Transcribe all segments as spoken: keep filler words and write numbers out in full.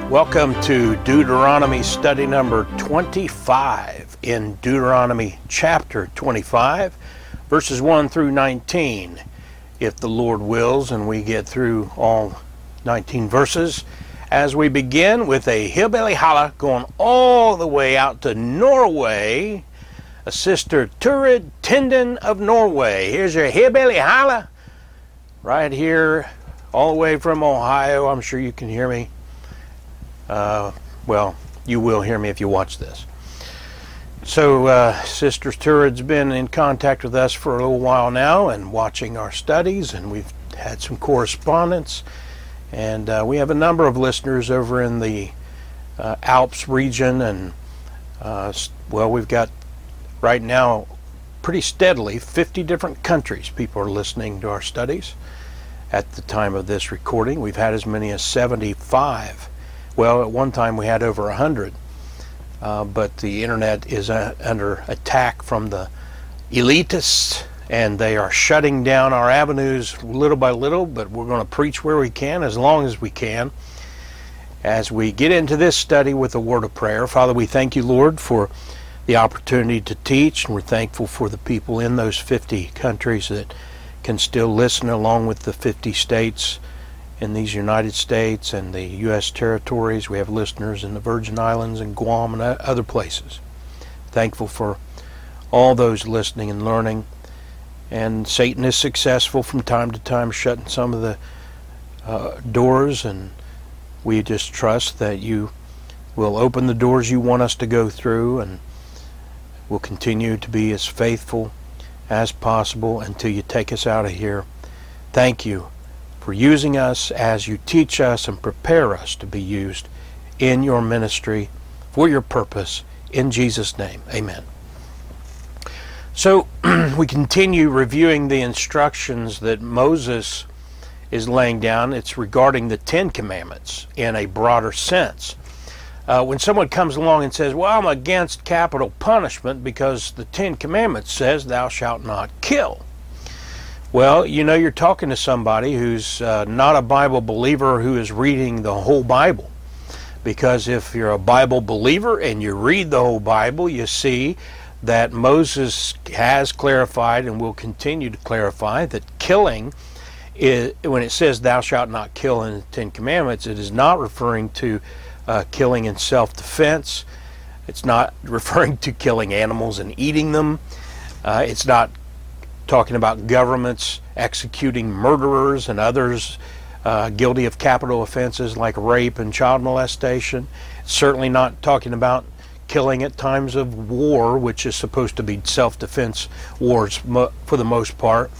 Welcome to Deuteronomy study number twenty-five in Deuteronomy chapter twenty-five, verses one through nineteen. If the Lord wills and we get through all nineteen verses, as we begin with a hillbilly holla going all the way out to Norway, a sister Turid Tinden of Norway. Here's your hillbilly holla right here, all the way from Ohio. I'm sure you can hear me. Uh, well, you will hear me if you watch this. So, uh, Sister Turid's been in contact with us for a little while now and watching our studies, and we've had some correspondence. And uh, we have a number of listeners over in the uh, Alps region, and uh, well, we've got right now pretty steadily fifty different countries people are listening to our studies. At the time of this recording, we've had as many as seventy-five. Well, at one time we had over one hundred, uh, but the internet is uh, under attack from the elitists, and they are shutting down our avenues little by little, but we're going to preach where we can as long as we can. As we get into this study with a word of prayer, Father, we thank you, Lord, for the opportunity to teach, and we're thankful for the people in those fifty countries that can still listen, along with the fifty states in these United States and the U S territories. We have listeners in the Virgin Islands and Guam and other places. Thankful for all those listening and learning. And Satan is successful from time to time shutting some of the uh, doors, and we just trust that you will open the doors you want us to go through, and we'll continue to be as faithful as possible until you take us out of here. Thank you for using us as you teach us and prepare us to be used in your ministry for your purpose. In Jesus' name, amen. So we continue reviewing the instructions that Moses is laying down. It's regarding the Ten Commandments in a broader sense. Uh, when someone comes along and says, well, I'm against capital punishment because the Ten Commandments says thou shalt not kill. Well, you know, you're talking to somebody who's uh, not a Bible believer who is reading the whole Bible. Because if you're a Bible believer and you read the whole Bible, you see that Moses has clarified and will continue to clarify that killing, is, when it says thou shalt not kill in the Ten Commandments, it is not referring to uh, killing in self-defense. It's not referring to killing animals and eating them. Uh, it's not talking about governments executing murderers and others uh, guilty of capital offenses like rape and child molestation. It's certainly not talking about killing at times of war, which is supposed to be self-defense wars mo- for the most part.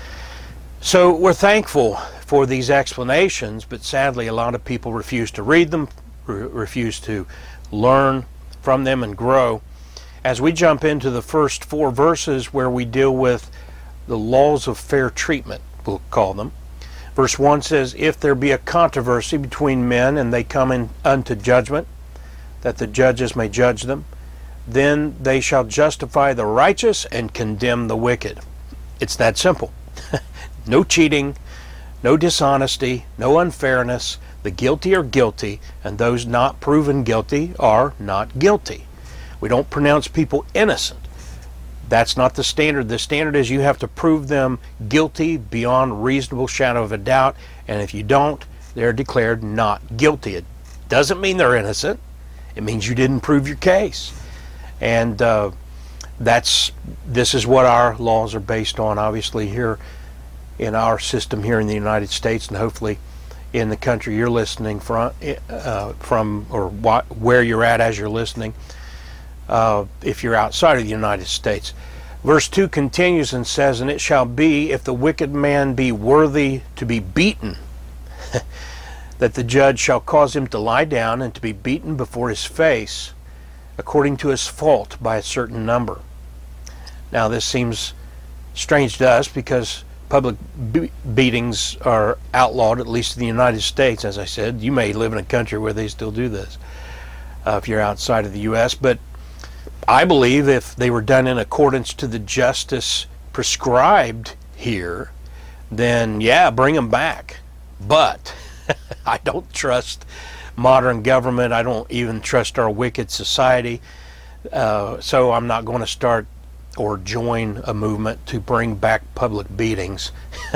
So we're thankful for these explanations, but sadly a lot of people refuse to read them, re- refuse to learn from them and grow. As we jump into the first four verses where we deal with the laws of fair treatment, we'll call them. Verse one says, if there be a controversy between men and they come in unto judgment, that the judges may judge them, then they shall justify the righteous and condemn the wicked. It's that simple. No cheating, no dishonesty, no unfairness. The guilty are guilty, and those not proven guilty are not guilty. We don't pronounce people innocent. That's not the standard. The standard is you have to prove them guilty beyond reasonable shadow of a doubt, and if you don't, they're declared not guilty. It doesn't mean they're innocent. It means you didn't prove your case. And uh, that's this is what our laws are based on, obviously, here in our system here in the United States, and hopefully in the country you're listening from, uh, from or wh- where you're at as you're listening. Uh, if you're outside of the United States. Verse two continues and says, and it shall be, if the wicked man be worthy to be beaten, that the judge shall cause him to lie down and to be beaten before his face, according to his fault by a certain number. Now this seems strange to us because public be- beatings are outlawed, at least in the United States. As I said, you may live in a country where they still do this uh, if you're outside of the U S, but I believe if they were done in accordance to the justice prescribed here, then yeah, bring them back. But I don't trust modern government. I don't even trust our wicked society. Uh, so I'm not going to start or join a movement to bring back public beatings.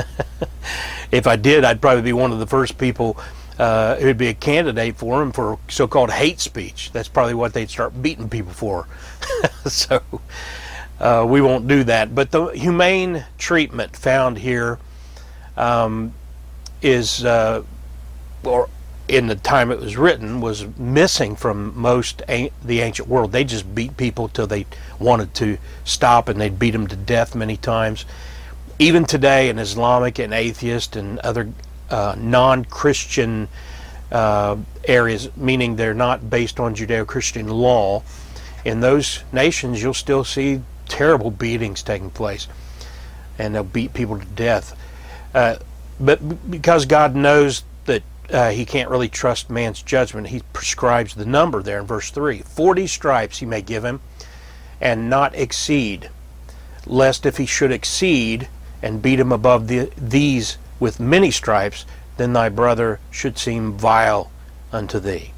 If I did, I'd probably be one of the first people uh, who'd be a candidate for them for so-called hate speech. That's probably what they'd start beating people for. So uh, we won't do that. But the humane treatment found here um, is, uh, or in the time it was written, was missing from most a- the ancient world. They just beat people till they wanted to stop, and they'd beat them to death many times. Even today in Islamic and atheist and other uh, non-Christian uh, areas, meaning they're not based on Judeo-Christian law, in those nations you'll still see terrible beatings taking place, and they'll beat people to death. Uh, but because God knows that Uh, he can't really trust man's judgment, he prescribes the number there in verse three. Forty stripes he may give him, and not exceed, lest if he should exceed and beat him above the, these with many stripes, then thy brother should seem vile unto thee.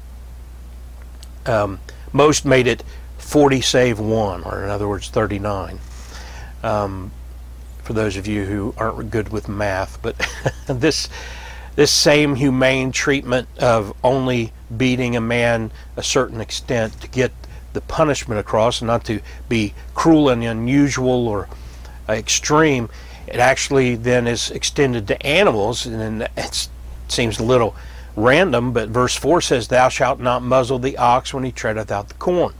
Um, most made it forty save one, or in other words thirty-nine. Um, for those of you who aren't good with math, but this This same humane treatment of only beating a man a certain extent to get the punishment across, and not to be cruel and unusual or extreme, it actually then is extended to animals. And it seems a little random, but verse four says, thou shalt not muzzle the ox when he treadeth out the corn.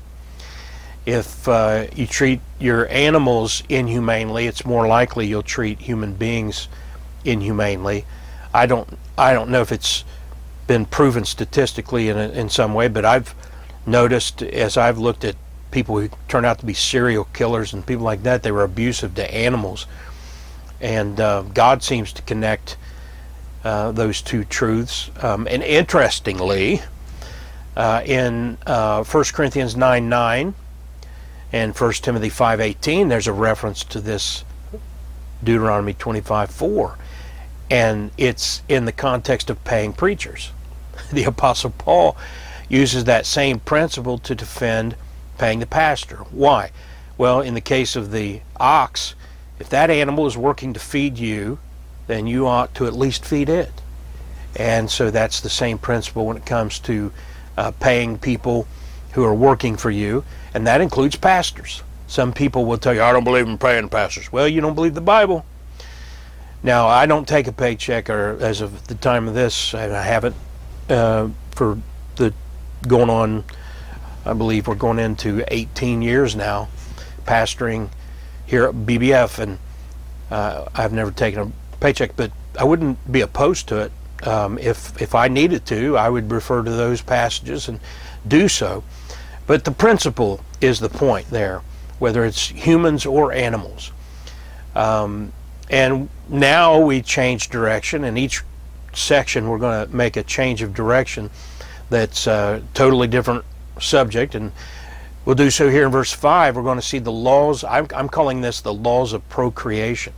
If uh, you treat your animals inhumanely, it's more likely you'll treat human beings inhumanely. I don't I don't know if it's been proven statistically in a, in some way, but I've noticed as I've looked at people who turn out to be serial killers and people like that, they were abusive to animals. And uh, God seems to connect uh, those two truths. Um, and interestingly, uh, in uh, First Corinthians nine nine and First Timothy five eighteen, there's a reference to this Deuteronomy twenty-five four. And it's in the context of paying preachers. The Apostle Paul uses that same principle to defend paying the pastor. Why? Well, in the case of the ox, if that animal is working to feed you, then you ought to at least feed it. And so that's the same principle when it comes to uh, paying people who are working for you, and that includes pastors. Some people will tell you, I don't believe in paying pastors. Well, you don't believe the Bible. Now, I don't take a paycheck, or as of the time of this, and I haven't uh, for the going on, I believe we're going into eighteen years now, pastoring here at B B F, and uh, I've never taken a paycheck, but I wouldn't be opposed to it. Um, if, if I needed to, I would refer to those passages and do so. But the principle is the point there, whether it's humans or animals. Um, And now we change direction. In each section we're going to make a change of direction that's a totally different subject, and we'll do so here in verse five. We're going to see the laws. I'm, I'm calling this the laws of procreation.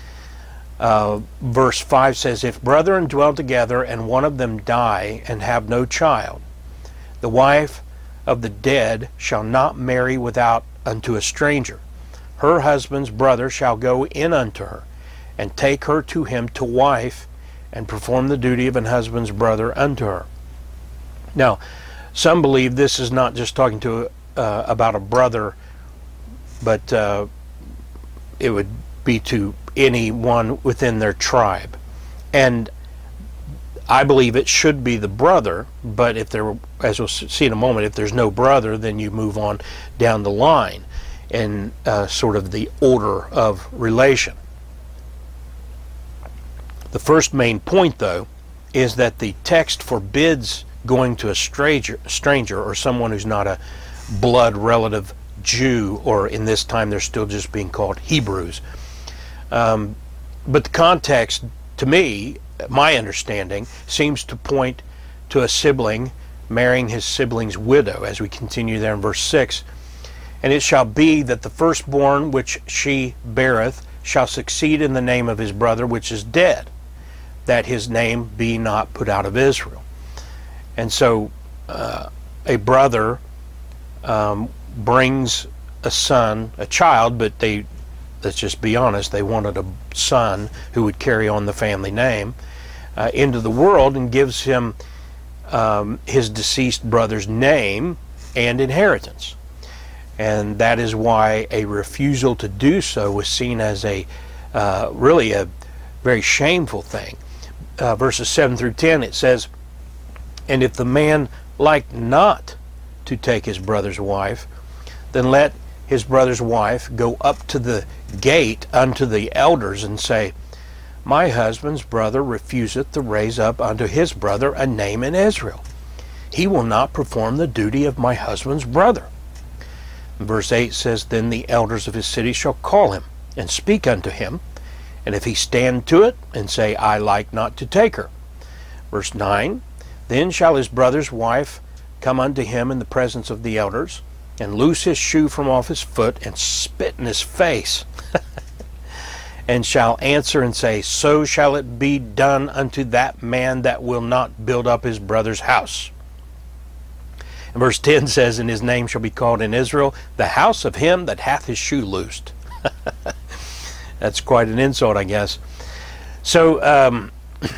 Uh, verse five says, if brethren dwell together and one of them die and have no child, the wife of the dead shall not marry without unto a stranger. Her husband's brother shall go in unto her, and take her to him to wife, and perform the duty of an husband's brother unto her. Now, some believe this is not just talking to uh, about a brother, but uh, it would be to anyone within their tribe. And I believe it should be the brother, but if there, as we'll see in a moment, if there's no brother, then you move on down the line in uh, sort of the order of relation. The first main point, though, is that the text forbids going to a stranger, stranger or someone who's not a blood relative Jew, or in this time they're still just being called Hebrews. Um, but the context, to me, my understanding, seems to point to a sibling marrying his sibling's widow, as we continue there in verse six. And it shall be that the firstborn which she beareth shall succeed in the name of his brother which is dead, that his name be not put out of Israel. And so uh, a brother um, brings a son, a child, but they, let's just be honest, they wanted a son who would carry on the family name, uh, into the world, and gives him um, his deceased brother's name and inheritance. And that is why a refusal to do so was seen as a uh, really a very shameful thing. Uh, verses seven through ten, it says, "And if the man like not to take his brother's wife, then let his brother's wife go up to the gate unto the elders and say, My husband's brother refuseth to raise up unto his brother a name in Israel. He will not perform the duty of my husband's brother." Verse eight says, "Then the elders of his city shall call him, and speak unto him, and if he stand to it, and say, I like not to take her." Verse nine, "Then shall his brother's wife come unto him in the presence of the elders, and loose his shoe from off his foot, and spit in his face, and shall answer and say, So shall it be done unto that man that will not build up his brother's house." And verse ten says, "And his name shall be called in Israel, the house of him that hath his shoe loosed." That's quite an insult, I guess. So, um,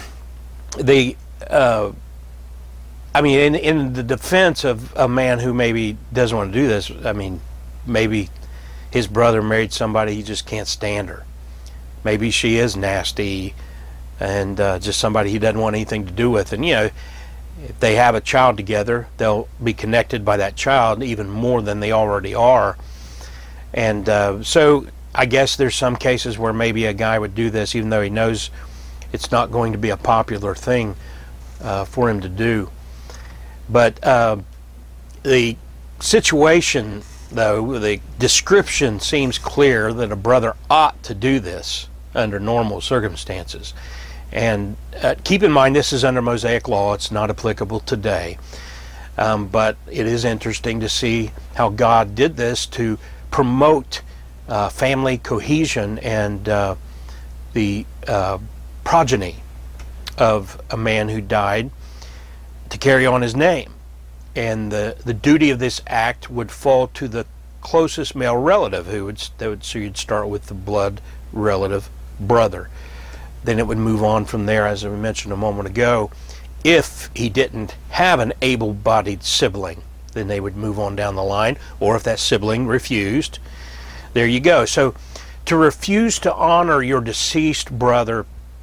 the, uh, I mean, in, in the defense of a man who maybe doesn't want to do this, I mean, maybe his brother married somebody, he just can't stand her. Maybe she is nasty and uh, just somebody he doesn't want anything to do with. And, you know, if they have a child together, they'll be connected by that child even more than they already are. And uh, so I guess there's some cases where maybe a guy would do this even though he knows it's not going to be a popular thing uh, for him to do. But uh, the situation, though, the description seems clear that a brother ought to do this under normal circumstances. And uh, keep in mind, this is under Mosaic law. It's not applicable today. Um, but it is interesting to see how God did this to promote uh, family cohesion and uh, the uh, progeny of a man who died to carry on his name. And the, the duty of this act would fall to the closest male relative, who would, that would so you'd start with the blood relative brother. Then it would move on from there, as I mentioned a moment ago. If he didn't have an able-bodied sibling, then they would move on down the line. Or if that sibling refused, there you go. So to refuse to honor your deceased brother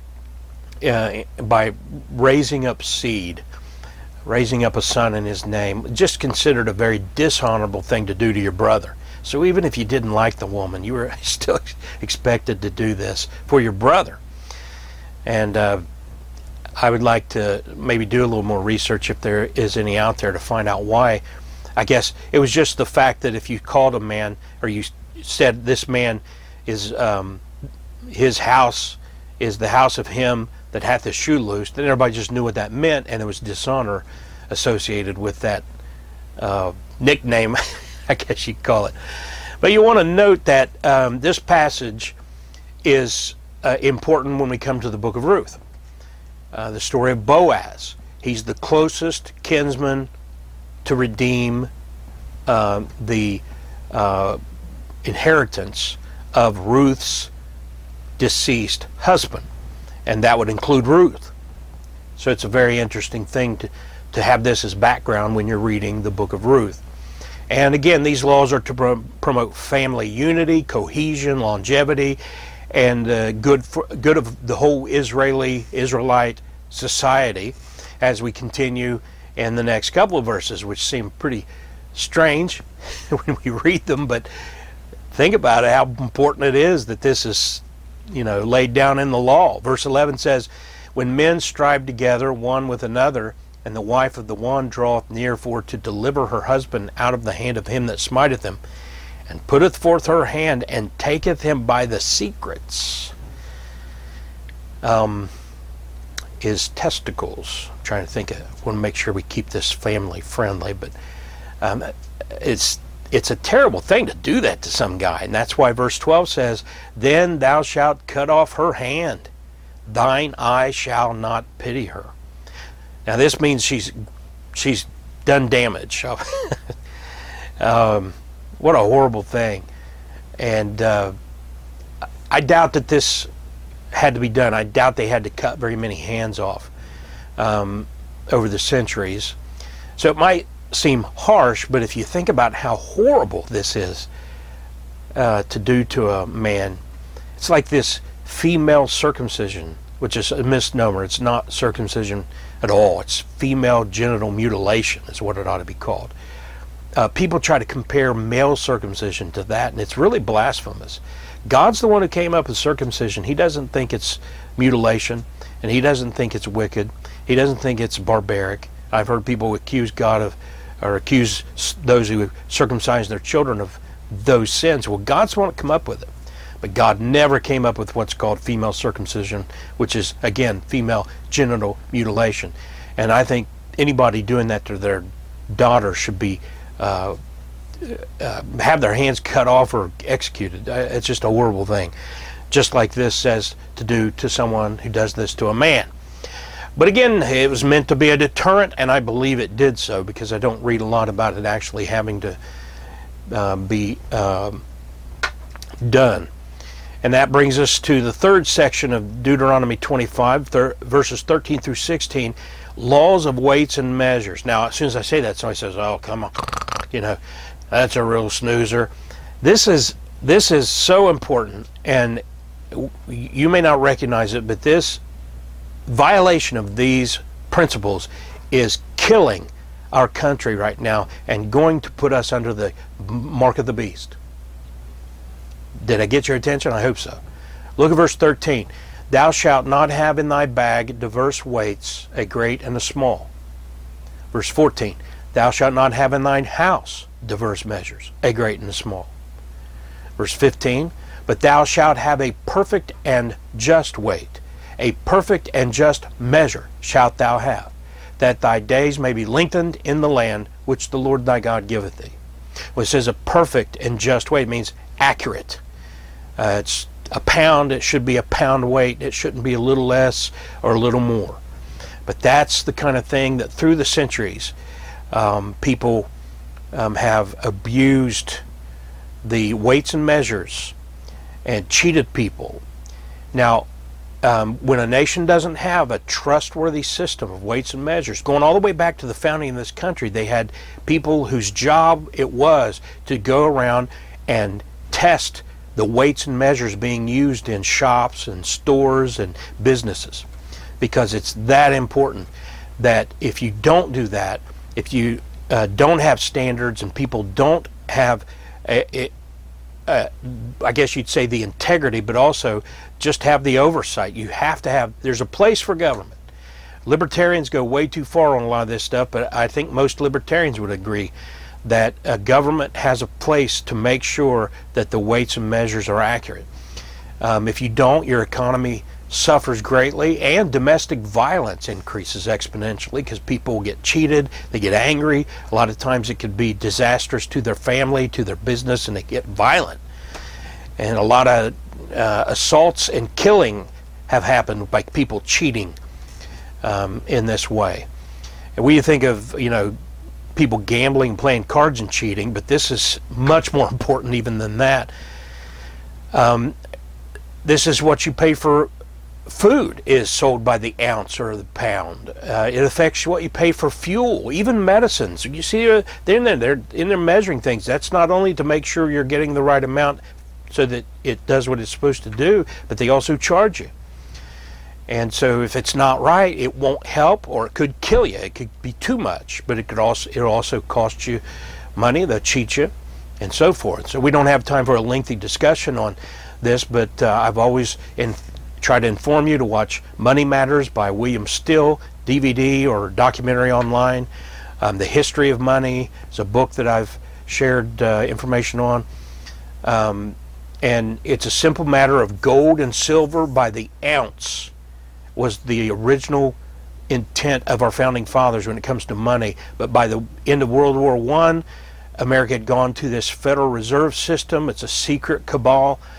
uh, by raising up seed, raising up a son in his name, just considered a very dishonorable thing to do to your brother. So even if you didn't like the woman, you were still expected to do this for your brother. And uh, I would like to maybe do a little more research if there is any out there to find out why. I guess it was just the fact that if you called a man, or you said this man is, um, his house is the house of him that hath his shoe loosed, then everybody just knew what that meant, and it was dishonor associated with that uh, nickname, I guess you'd call it. But you want to note that um, this passage is uh, important when we come to the book of Ruth. Uh, the story of Boaz. He's the closest kinsman to redeem uh, the uh, inheritance of Ruth's deceased husband. And that would include Ruth. So it's a very interesting thing to, to have this as background when you're reading the book of Ruth. And again, these laws are to pro- promote family unity, cohesion, longevity, and uh, good for, good of the whole Israeli, Israelite society, as we continue in the next couple of verses, which seem pretty strange when we read them, but think about it, how important it is that this is, you know, laid down in the law. Verse eleven says, "When men strive together one with another, and the wife of the one draweth near for to deliver her husband out of the hand of him that smiteth him, and putteth forth her hand, and taketh him by the secrets." Um, his testicles. I'm trying to think, I want to make sure we keep this family friendly, but um, it's it's a terrible thing to do that to some guy. And that's why verse twelve says, "Then thou shalt cut off her hand, thine eye shall not pity her." Now this means she's she's done damage. um, what a horrible thing. And uh, I doubt that this had to be done. I doubt they had to cut very many hands off um, over the centuries. So it might seem harsh, but if you think about how horrible this is uh, to do to a man, it's like this female circumcision, which is a misnomer. It's not circumcision at all. It's female genital mutilation is what it ought to be called. Uh, people try to compare male circumcision to that, and it's really blasphemous. God's the one who came up with circumcision. He doesn't think it's mutilation, and he doesn't think it's wicked. He doesn't think it's barbaric. I've heard people accuse God of, or accuse those who circumcise their children of those sins. Well, God's the one to come up with it. But God never came up with what's called female circumcision, which is, again, female genital mutilation. And I think anybody doing that to their daughter should be uh, uh, have their hands cut off or executed. It's just a horrible thing. Just like this says to do to someone who does this to a man. But again, it was meant to be a deterrent, and I believe it did so, because I don't read a lot about it actually having to uh, be um, done. And that brings us to the third section of Deuteronomy twenty-five, thir- verses thirteen through sixteen, laws of weights and measures. Now, as soon as I say that, somebody says, oh, come on, you know, that's a real snoozer. This is, this is so important, and you may not recognize it, but this violation of these principles is killing our country right now and going to put us under the mark of the beast. Did I get your attention? I hope so. Look at verse thirteen. Thou shalt not have in thy bag diverse weights, a great and a small. Verse fourteen. Thou shalt not have in thine house diverse measures, a great and a small. Verse fifteen. But thou shalt have a perfect and just weight, a perfect and just measure shalt thou have, that thy days may be lengthened in the land which the Lord thy God giveth thee. When it says a perfect and just weight, it means accurate. Uh, it's a pound, it should be a pound weight. It shouldn't be a little less or a little more. But that's the kind of thing that through the centuries, um, people um, have abused the weights and measures and cheated people. Now, Um, when a nation doesn't have a trustworthy system of weights and measures, going all the way back to the founding of this country, they had people whose job it was to go around and test the weights and measures being used in shops and stores and businesses, because it's that important that if you don't do that, if you uh, don't have standards and people don't have a, a, Uh, I guess you'd say the integrity, but also just have the oversight. You have to have, there's a place for government. Libertarians go way too far on a lot of this stuff, but I think most libertarians would agree that a government has a place to make sure that the weights and measures are accurate. Um, if you don't, your economy suffers greatly, and domestic violence increases exponentially because people get cheated, they get angry. A lot of times it could be disastrous to their family, to their business, and they get violent. And a lot of uh, assaults and killing have happened by people cheating um, in this way. And we think of, you know, people gambling, playing cards and cheating, but this is much more important even than that. Um, this is what you pay for. Food is sold by the ounce or the pound. Uh, it affects what you pay for fuel, even medicines. You see, uh, they're in there, they're in there measuring things. That's not only to make sure you're getting the right amount so that it does what it's supposed to do, but they also charge you. And so if it's not right, it won't help, or it could kill you. It could be too much, but it could also it'll also cost you money. They'll cheat you, and so forth. So we don't have time for a lengthy discussion on this, but uh, I've always in. try to inform you to watch Money Matters by William Still, D V D or documentary online. Um, the History of Money is a book that I've shared uh, information on. Um, and it's a simple matter of gold and silver by the ounce was the original intent of our founding fathers when it comes to money. But by the end of World War One, America had gone to this Federal Reserve System. It's a secret cabal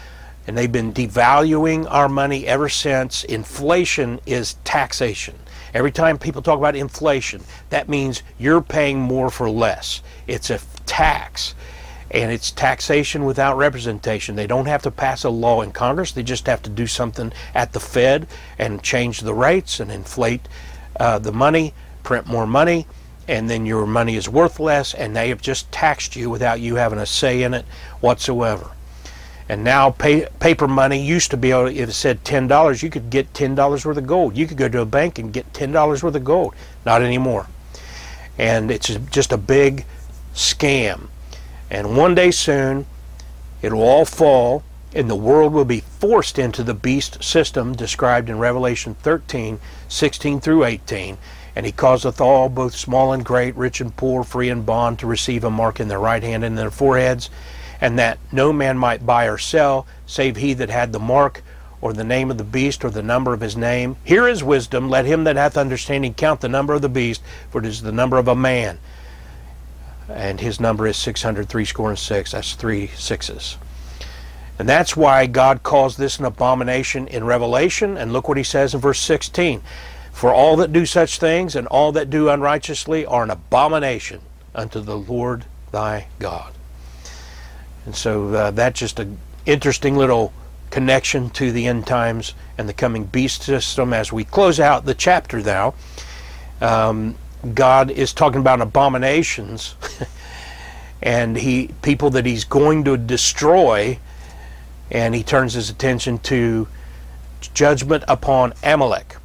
And they've been devaluing our money ever since. Inflation is taxation. Every time people talk about inflation, that means you're paying more for less. It's a tax. And it's taxation without representation. They don't have to pass a law in Congress. They just have to do something at the Fed and change the rates and inflate uh, the money, print more money, and then your money is worth less, and they have just taxed you without you having a say in it whatsoever. And now pay, paper money used to be able, if it said ten dollars, you could get ten dollars worth of gold. You could go to a bank and get ten dollars worth of gold. Not anymore. And it's just a big scam. And one day soon, it'll all fall, and the world will be forced into the beast system described in Revelation thirteen, sixteen through eighteen. And he causeth all, both small and great, rich and poor, free and bond, to receive a mark in their right hand and in their foreheads, and that no man might buy or sell, save he that had the mark, or the name of the beast, or the number of his name. Here is wisdom. Let him that hath understanding count the number of the beast, for it is the number of a man. And his number is six hundred three score and six. That's three sixes. And that's why God calls this an abomination in Revelation. And look what he says in verse sixteen. For all that do such things and all that do unrighteously are an abomination unto the Lord thy God. And so uh, that's just an interesting little connection to the end times and the coming beast system. As we close out the chapter now, um, God is talking about abominations and he people that he's going to destroy, and he turns his attention to judgment upon Amalek.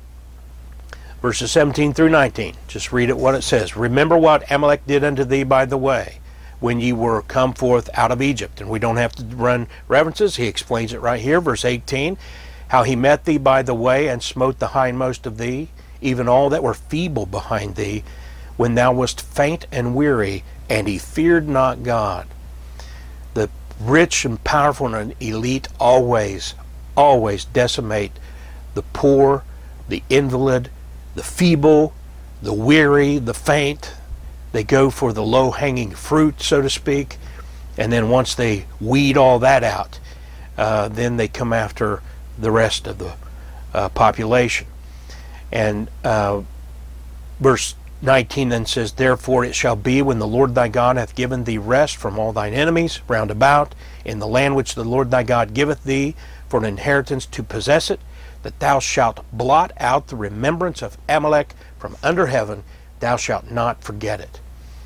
Verses seventeen through nineteen. Just read it what it says. Remember what Amalek did unto thee by the way, when ye were come forth out of Egypt. And we don't have to run references. He explains it right here. Verse eighteen. How he met thee by the way, and smote the hindmost of thee, even all that were feeble behind thee, when thou wast faint and weary, and he feared not God. The rich and powerful and elite always, always decimate the poor, the invalid, the feeble, the weary, the faint. They go for the low-hanging fruit, so to speak, and then once they weed all that out, uh, then they come after the rest of the uh, population. And uh, verse nineteen then says, Therefore it shall be, when the Lord thy God hath given thee rest from all thine enemies round about, in the land which the Lord thy God giveth thee for an inheritance to possess it, that thou shalt blot out the remembrance of Amalek from under heaven, thou shalt not forget it.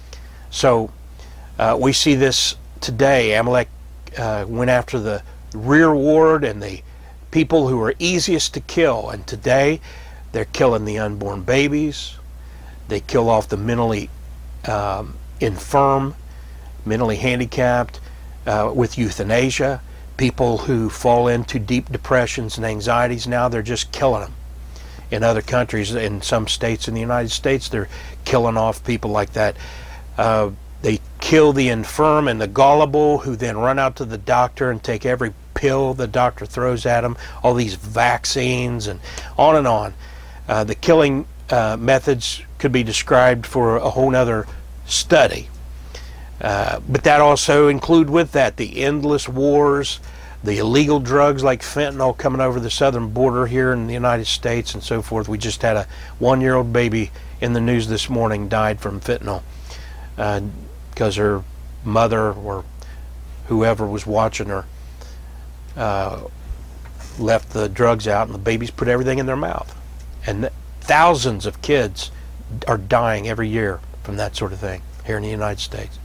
So uh, we see this today. Amalek uh, went after the rearward and the people who were easiest to kill, and today they're killing the unborn babies. They kill off the mentally um, infirm, mentally handicapped, uh, with euthanasia. People who fall into deep depressions and anxieties now, they're just killing them. In other countries, in some states in the United States, they're killing off people like that. Uh, they kill the infirm and the gullible, who then run out to the doctor and take every pill the doctor throws at them, all these vaccines, and on and on. Uh, the killing uh, methods could be described for a whole other study. Uh, but that also include with that the endless wars, the illegal drugs like fentanyl coming over the southern border here in the United States and so forth. We just had a one-year-old baby in the news this morning died from fentanyl uh, because her mother or whoever was watching her uh, left the drugs out, and the babies put everything in their mouth. And th- thousands of kids are dying every year from that sort of thing here in the United States.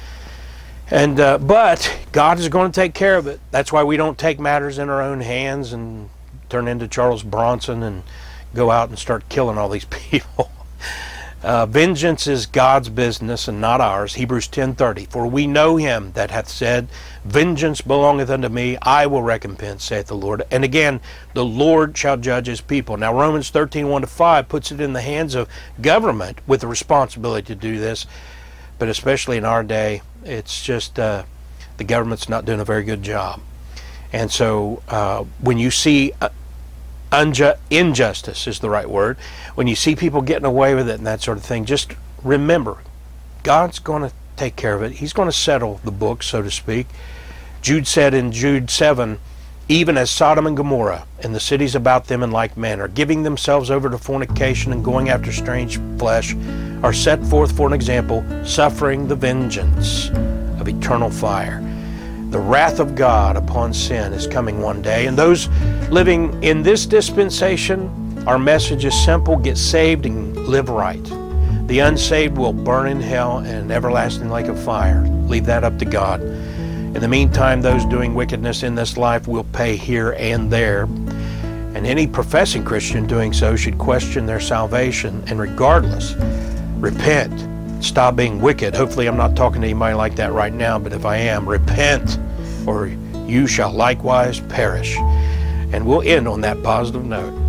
And uh, but God is going to take care of it. That's why we don't take matters in our own hands and turn into Charles Bronson and go out and start killing all these people. Uh, vengeance is God's business and not ours. Hebrews ten thirty. For we know him that hath said, Vengeance belongeth unto me, I will recompense, saith the Lord. And again, the Lord shall judge his people. Now Romans thirteen one to five puts it in the hands of government with the responsibility to do this. But especially in our day, it's just uh, the government's not doing a very good job. And so uh, when you see uh, unju- injustice is the right word, when you see people getting away with it and that sort of thing, just remember, God's going to take care of it. He's going to settle the book, so to speak. Jude said in Jude seven, even as Sodom and Gomorrah and the cities about them in like manner, giving themselves over to fornication and going after strange flesh, are set forth for an example, suffering the vengeance of eternal fire. The wrath of God upon sin is coming one day, and those living in this dispensation, our message is simple: get saved and live right. The unsaved will burn in hell and an everlasting lake of fire. Leave that up to God. In the meantime, those doing wickedness in this life will pay here and there. And any professing Christian doing so should question their salvation, and regardless, repent. Stop being wicked. Hopefully I'm not talking to anybody like that right now, but if I am, repent, or you shall likewise perish. And we'll end on that positive note.